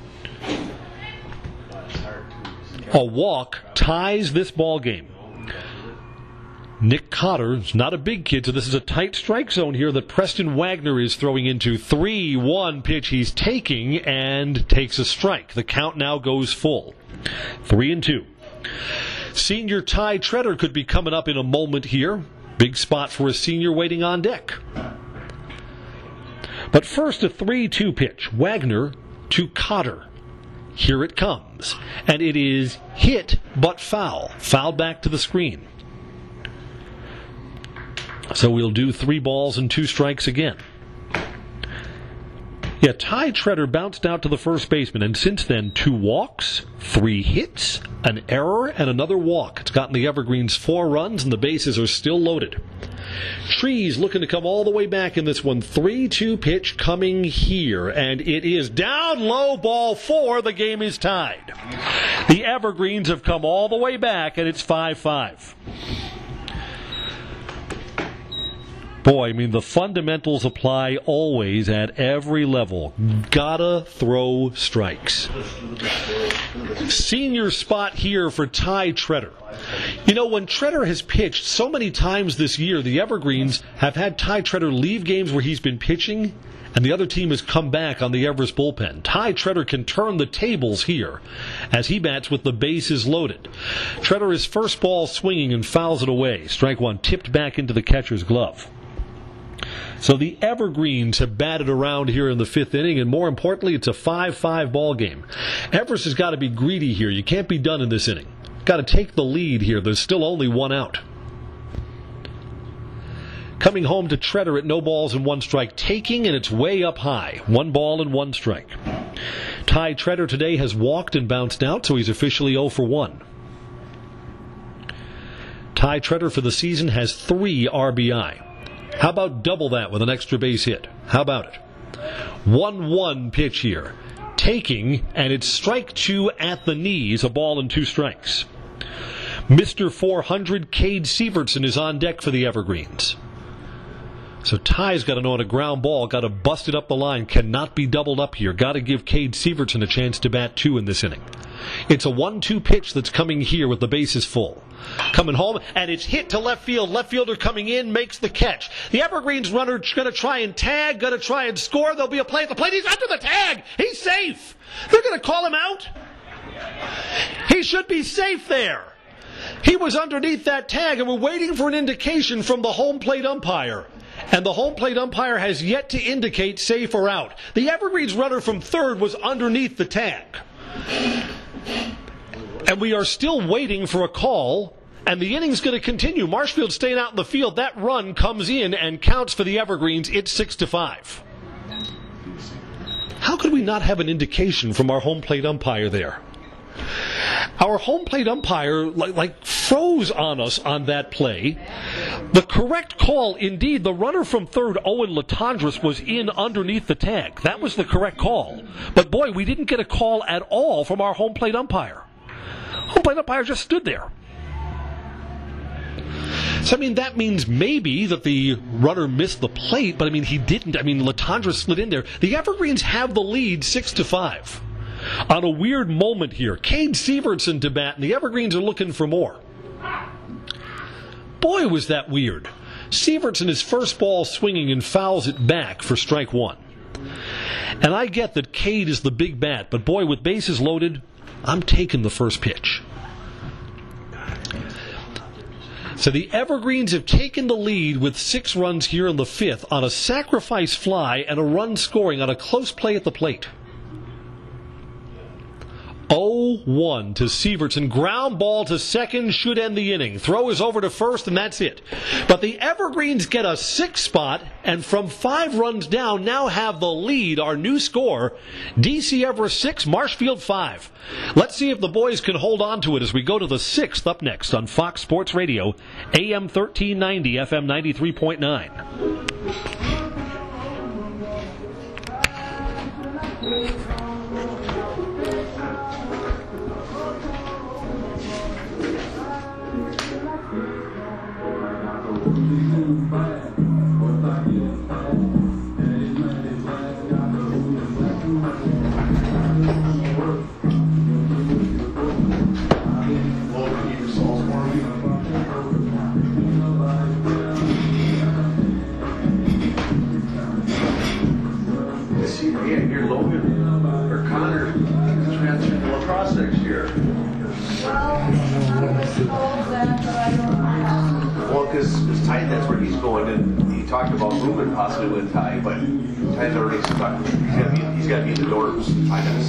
A walk ties this ball game. Nick Cotter is not a big kid, so this is a tight strike zone here that Preston Wagner is throwing into. 3-1 pitch he's taking and takes a strike. The count now goes full. 3-2. Senior Ty Treader could be coming up in a moment here. Big spot for a senior waiting on deck. But first, a 3-2 pitch. Wagner to Cotter. Here it comes. And it is hit but foul. Fouled back to the screen. So we'll do 3 balls and 2 strikes again. Yeah, Ty Treader bounced out to the first baseman, and since then, 2 walks, 3 hits, an error, and another walk. It's gotten the Evergreens 4 runs, and the bases are still loaded. Trees looking to come all the way back in this one. 3-2 pitch coming here, and it is down low, ball 4. The game is tied. The Evergreens have come all the way back, and it's 5-5. Boy, I mean, the fundamentals apply always at every level. Gotta throw strikes. Senior spot here for Ty Tretter. You know, when Tretter has pitched so many times this year, the Evergreens have had Ty Tretter leave games where he's been pitching, and the other team has come back on the Everest bullpen. Ty Tretter can turn the tables here as he bats with the bases loaded. Tretter is first ball swinging and fouls it away. Strike one tipped back into the catcher's glove. So the Evergreens have batted around here in the fifth inning, and more importantly, it's a 5-5 ball game. Everest has got to be greedy here. You can't be done in this inning. Got to take the lead here. There's still only one out. Coming home to Tretter at no balls and one strike, taking, and it's way up high. 1 ball and 1 strike. Ty Tretter today has walked and bounced out, so he's officially 0 for 1. Ty Tretter for the season has 3 RBI. How about double that with an extra base hit? How about it? 1-1 pitch here. Taking, and it's strike 2 at the knees, a ball and 2 strikes. Mr. 400, Cade Severson, is on deck for the Evergreens. So Ty's got to know on a ground ball, got to bust it up the line, cannot be doubled up here. Got to give Cade Severson a chance to bat 2 in this inning. It's a 1-2 pitch that's coming here with the bases full. Coming home, and it's hit to left field. Left fielder coming in, makes the catch. The Evergreens runner going to try and tag, going to try and score. There'll be a play at the plate. He's under the tag. He's safe. They're going to call him out. He should be safe there. He was underneath that tag, and we're waiting for an indication from the home plate umpire. And the home plate umpire has yet to indicate safe or out. The Evergreens runner from third was underneath the tag. And we are still waiting for a call, and the inning's going to continue. Marshfield staying out in the field. That run comes in and counts for the Evergreens. It's 6-5. How could we not have an indication from our home plate umpire there? Our home plate umpire like froze on us on that play. The correct call, indeed, the runner from third, Owen Latondras, was in underneath the tag. That was the correct call. But boy, we didn't get a call at all from our home plate umpire. Home plate umpire just stood there. So, I mean, that means maybe that the runner missed the plate, but, I mean, he didn't. I mean, Latondras slid in there. The Evergreens have the lead 6-5. On a weird moment here, Cade Severson to bat, and the Evergreens are looking for more. Boy, was that weird. Severson is first ball swinging and fouls it back for strike 1. And I get that Cade is the big bat, but boy, with bases loaded, I'm taking the first pitch. So the Evergreens have taken the lead with 6 runs here in the 5th on a sacrifice fly and a run scoring on a close play at the plate. 0-1 to Severson. Ground ball to second, should end the inning. Throw is over to first, and that's it. But the Evergreens get a 6 spot, and from 5 runs down, now have the lead. Our new score, DC Everest 6, Marshfield 5. Let's see if the boys can hold on to it as we go to the 6th up next on Fox Sports Radio, AM 1390, FM 93.9. Well, because Ty, that's where he's going, and he talked about moving possibly with Ty, but Ty's already stuck. He's got to be in the doors. Ty does.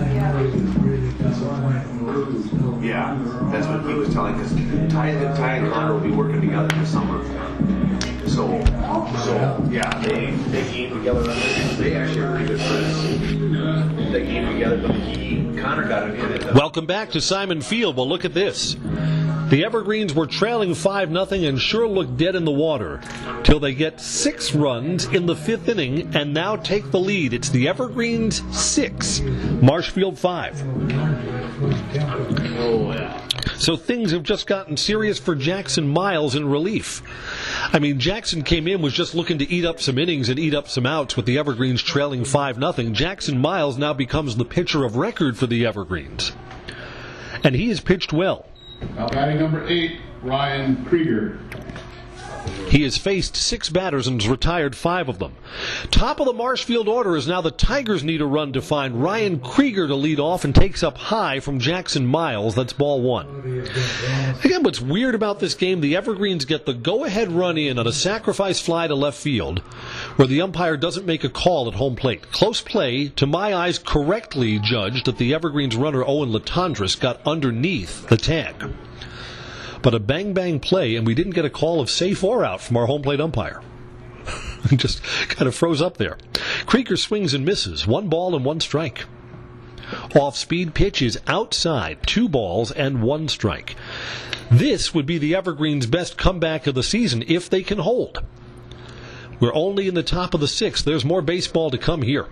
Yeah, that's what he was telling, because Ty and Connor will be working together this summer. So yeah, they game together. They actually are pretty good friends. They game together, but Connor got it in it. Welcome back to Simon Field. Well, look at this. The Evergreens were trailing 5-0 and sure looked dead in the water till they get 6 runs in the 5th inning and now take the lead. It's the Evergreens 6, Marshfield 5. Oh, yeah. So things have just gotten serious for Jackson Miles in relief. I mean, Jackson came in, was just looking to eat up some innings and eat up some outs with the Evergreens trailing 5-0. Jackson Miles now becomes the pitcher of record for the Evergreens. And he has pitched well. Now batting number 8, Ryan Krieger. He has faced 6 batters and has retired 5 of them. Top of the Marshfield order is now the Tigers need a run to find Ryan Krieger to lead off and takes up high from Jackson Miles. That's ball 1. Again, what's weird about this game, the Evergreens get the go-ahead run in on a sacrifice fly to left field where the umpire doesn't make a call at home plate. Close play, to my eyes, correctly judged that the Evergreens runner Owen Latondras got underneath the tag. But a bang-bang play, and we didn't get a call of safe or out from our home plate umpire. Just kind of froze up there. Krieger swings and misses. 1 ball and 1 strike. Off-speed pitch is outside. 2 balls and 1 strike. This would be the Evergreens' best comeback of the season if they can hold. We're only in the top of the 6th. There's more baseball to come here.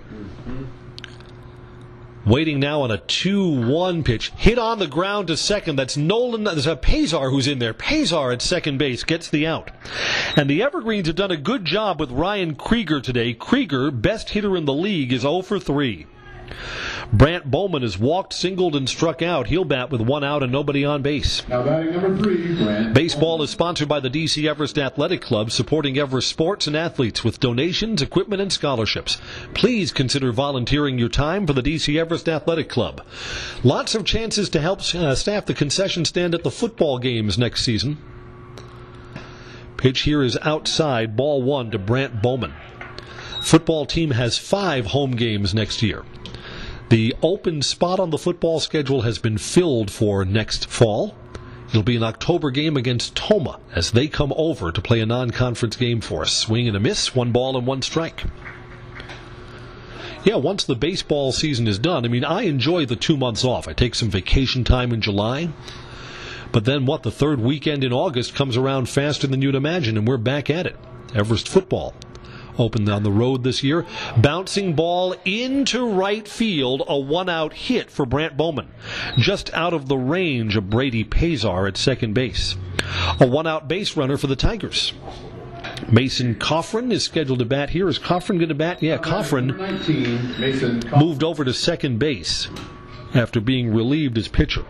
Waiting now on a 2-1 pitch. Hit on the ground to second. That's Nolan. There's a Pazar who's in there. Pazar at second base gets the out. And the Evergreens have done a good job with Ryan Krieger today. Krieger, best hitter in the league, is 0 for 3. Brant Bowman has walked, singled, and struck out. He'll bat with 1 out and nobody on base. Now batting number 3, Brant. Baseball is sponsored by the DC Everest Athletic Club, supporting Everest sports and athletes with donations, equipment, and scholarships. Please consider volunteering your time for the DC Everest Athletic Club. Lots of chances to help staff the concession stand at the football games next season. Pitch here is outside, ball 1 to Brant Bowman. Football team has 5 home games next year. The open spot on the football schedule has been filled for next fall. It'll be an October game against Toma as they come over to play a non-conference game for us. Swing and a miss, 1 ball and 1 strike. Yeah, once the baseball season is done, I mean, I enjoy the 2 months off. I take some vacation time in July. But then the 3rd weekend in August comes around faster than you'd imagine, and we're back at it. Everest football opened on the road this year. Bouncing ball into right field, a 1-out hit for Brant Bowman. Just out of the range of Brady Pazar at second base. A 1-out base runner for the Tigers. Mason Coffrin is scheduled to bat here. Is Coffrin going to bat? Yeah, Coffrin 19, Mason moved over to second base after being relieved as pitcher.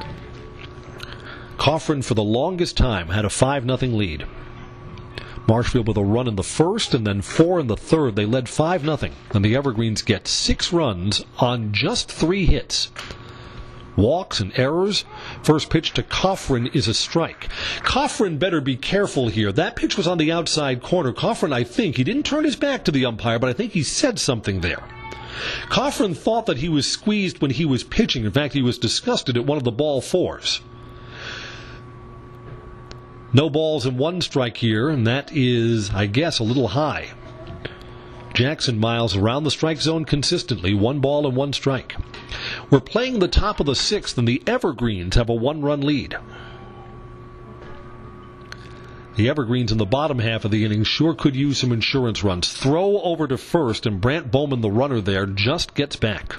Coffrin, for the longest time, had a 5-0 lead. Marshfield with a run in the first and then 4 in the third. They led 5-0. And the Evergreens get 6 runs on just 3 hits. Walks and errors. First pitch to Coffrin is a strike. Coffrin better be careful here. That pitch was on the outside corner. Coffrin, I think, he didn't turn his back to the umpire, but I think he said something there. Coffrin thought that he was squeezed when he was pitching. In fact, he was disgusted at one of the ball 4s. No balls and 1 strike here, and that is, I guess, a little high. Jackson Miles around the strike zone consistently, 1 ball and 1 strike. We're playing the top of the 6th, and the Evergreens have a 1-run lead. The Evergreens in the bottom half of the inning sure could use some insurance runs. Throw over to first, and Brant Bowman, the runner there, just gets back.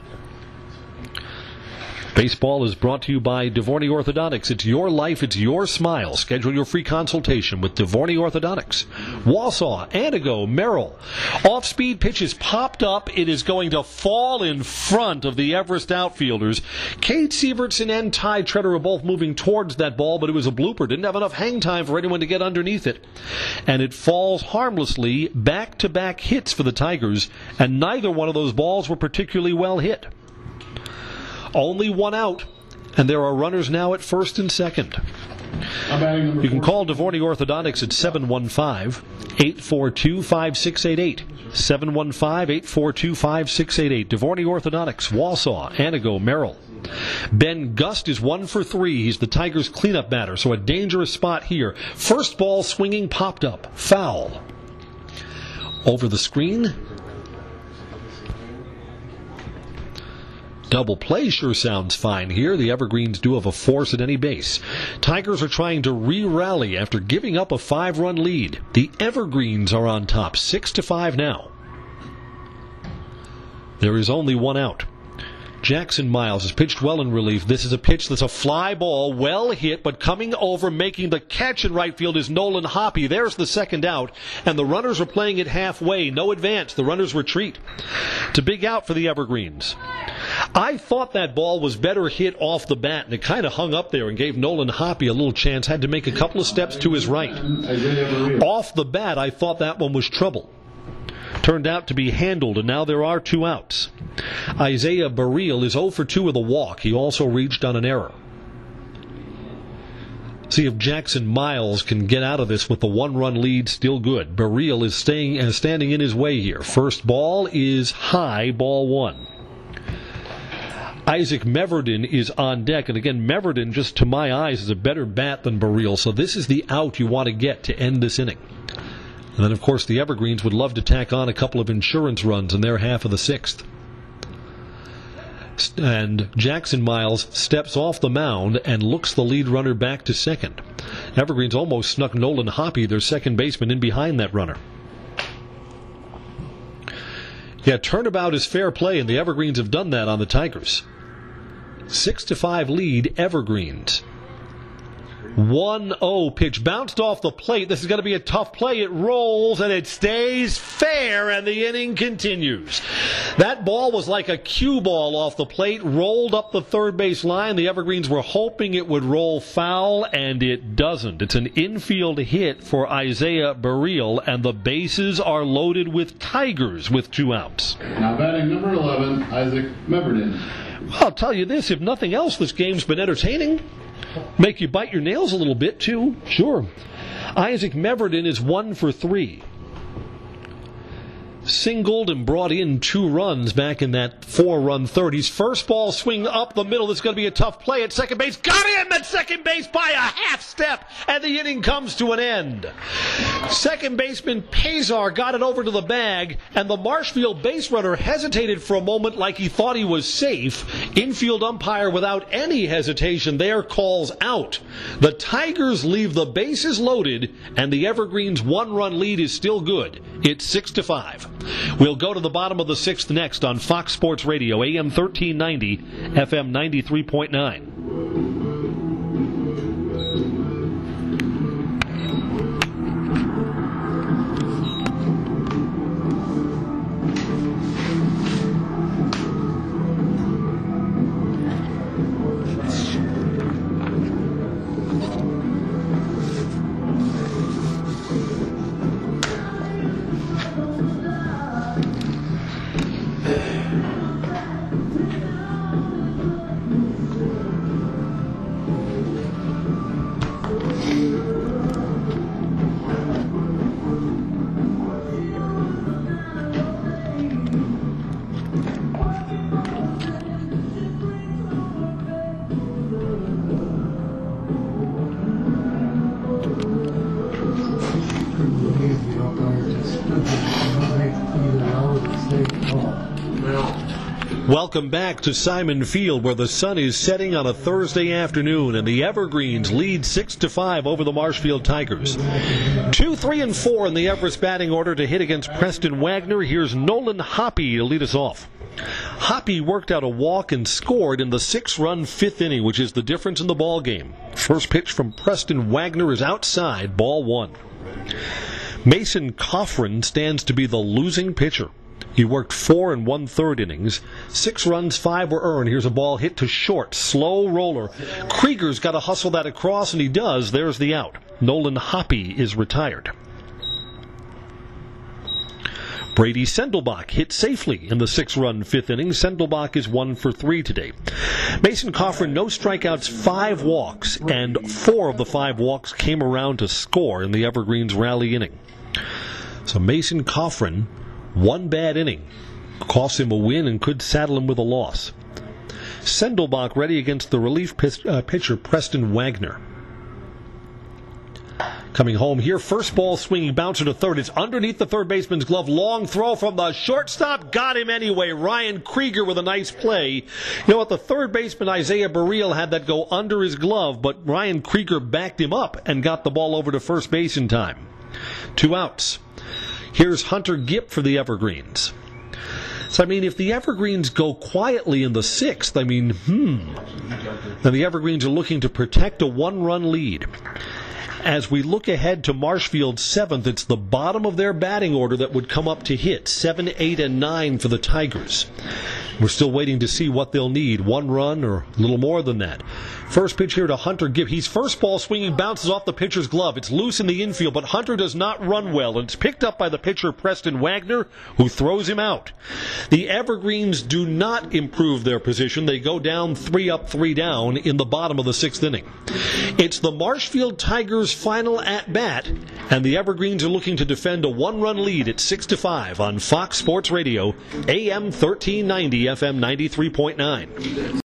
Baseball is brought to you by Devorny Orthodontics. It's your life, it's your smile. Schedule your free consultation with Devorny Orthodontics. Wausau, Antigo, Merrill. Off-speed pitch is popped up. It is going to fall in front of the Everest outfielders. Cade Sievertson and Ty Treader are both moving towards that ball, but it was a blooper. Didn't have enough hang time for anyone to get underneath it. And it falls harmlessly. Back-to-back hits for the Tigers, and neither one of those balls were particularly well hit. Only 1 out, and there are runners now at first and second. You can call Devorny Orthodontics at 715-842-5688. 715-842-5688. Devorny Orthodontics, Wausau, Antigo, Merrill. Ben Gust is 1 for 3. He's the Tigers' cleanup batter, so a dangerous spot here. First ball swinging, popped up. Foul. Over the screen. Double play sure sounds fine here. The Evergreens do have a force at any base. Tigers are trying to re-rally after giving up a 5-run lead. The Evergreens are on top, 6-5 now. There is only 1 out. Jackson Miles has pitched well in relief. This is a pitch that's a fly ball, well hit, but coming over, making the catch in right field is Nolan Hoppe. There's the second out, and the runners are playing it halfway. No advance. The runners retreat. It's a big out for the Evergreens. I thought that ball was better hit off the bat, and it kind of hung up there and gave Nolan Hoppe a little chance. Had to make a couple of steps to his right. Off the bat, I thought that one was trouble. Turned out to be handled, and now there are 2 outs. Isaiah Baril is 0 for 2 with a walk. He also reached on an error. See if Jackson Miles can get out of this with the 1-run lead still good. Baril is standing in his way here. First ball is high, ball 1. Isaac Meverdin is on deck, and again, Meverdin, just to my eyes, is a better bat than Baril, so this is the out you want to get to end this inning. And then, of course, the Evergreens would love to tack on a couple of insurance runs in their half of the 6th. And Jackson Miles steps off the mound and looks the lead runner back to second. Evergreens almost snuck Nolan Hoppe, their second baseman, in behind that runner. Yeah, turnabout is fair play, and the Evergreens have done that on the Tigers. 6-5 lead, Evergreens. 1-0 pitch bounced off the plate. This is going to be a tough play. It rolls and it stays fair, and the inning continues. That ball was like a cue ball off the plate, rolled up the third base line. The Evergreens were hoping it would roll foul, and it doesn't. It's an infield hit for Isaiah Baril, and the bases are loaded with Tigers with 2 outs. Now batting number 11, Isaac Meverdin. Well, I'll tell you this, if nothing else, this game's been entertaining. Make you bite your nails a little bit, too. Sure. Isaac Meverdin is 1 for 3. Singled and brought in 2 runs back in that 4-run third. His first ball swing up the middle. This is going to be a tough play at second base. Got him at second base by a half step, and the inning comes to an end. Second baseman Pazar got it over to the bag, and the Marshfield base runner hesitated for a moment like he thought he was safe. Infield umpire, without any hesitation there, calls out. The Tigers leave the bases loaded, and the Evergreens' 1-run lead is still good. It's 6-5. We'll go to the bottom of the 6th next on Fox Sports Radio, AM 1390, FM 93.9. Welcome back to Simon Field, where the sun is setting on a Thursday afternoon, and the Evergreens lead 6-5 over the Marshfield Tigers. 2, 3, and 4 in the Everest batting order to hit against Preston Wagner. Here's Nolan Hoppe to lead us off. Hoppe worked out a walk and scored in the 6-run 5th inning, which is the difference in the ball game. First pitch from Preston Wagner is outside, ball 1. Mason Coffrin stands to be the losing pitcher. He worked 4 1/3 innings. 6 runs, 5 were earned. Here's a ball hit to short. Slow roller. Krieger's got to hustle that across, and he does. There's the out. Nolan Hoppe is retired. Brady Sendelbach hit safely in the 6-run 5th inning. Sendelbach is 1 for 3 today. Mason Coffrin, no strikeouts, 5 walks, and 4 of the 5 walks came around to score in the Evergreens rally inning. So Mason Coffrin, 1 bad inning, cost him a win and could saddle him with a loss. Sendelbach ready against the relief pitcher Preston Wagner. Coming home here, first ball swinging bouncer to third. It's underneath the third baseman's glove. Long throw from the shortstop. Got him anyway. Ryan Krieger with a nice play. You know what? The third baseman, Isaiah Baril, had that go under his glove, but Ryan Krieger backed him up and got the ball over to first base in time. 2 outs. Here's Hunter Gipp for the Evergreens. So, I mean, if the Evergreens go quietly in the 6th, I mean, then the Evergreens are looking to protect a one-run lead. As we look ahead to Marshfield's 7th, it's the bottom of their batting order that would come up to hit, 7, 8, and 9 for the Tigers. We're still waiting to see what they'll need, 1 run or a little more than that. First pitch here to Hunter Gibb. He's first ball swinging, bounces off the pitcher's glove. It's loose in the infield, but Hunter does not run well, and it's picked up by the pitcher Preston Wagner, who throws him out. The Evergreens do not improve their position. They go down 3 up, 3 down in the bottom of the 6th inning. It's the Marshfield Tigers' final at-bat, and the Evergreens are looking to defend a 1-run lead at 6-5 on Fox Sports Radio, AM 1390, FM 93.9.